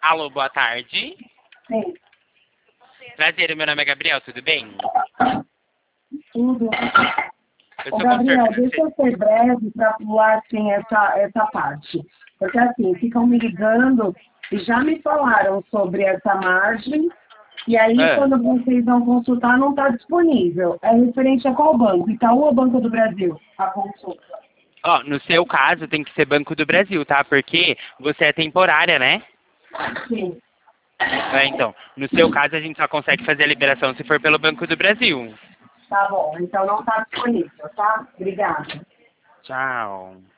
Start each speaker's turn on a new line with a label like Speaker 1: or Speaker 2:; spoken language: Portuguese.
Speaker 1: Alô, boa tarde.
Speaker 2: Sim,
Speaker 1: Prazer, meu nome é Gabriel, tudo bem?
Speaker 2: tudo.
Speaker 1: Eu
Speaker 2: Ô,
Speaker 1: sou
Speaker 2: Gabriel,
Speaker 1: consultor
Speaker 2: deixa eu ser breve para pular assim, essa parte. Porque assim, ficam me ligando e já me falaram sobre essa margem, e aí
Speaker 1: Ah,
Speaker 2: quando vocês vão consultar não está disponível. É referente a qual banco? Itaú ou Banco do Brasil? A consulta.
Speaker 1: ó, no seu caso tem que ser Banco do Brasil, tá? Porque você é temporária, né?
Speaker 2: Sim,
Speaker 1: Então, no seu caso a gente só consegue fazer a liberação se for pelo Banco do Brasil.
Speaker 2: tá bom. Então não está disponível, tá? Obrigada.
Speaker 1: Tchau.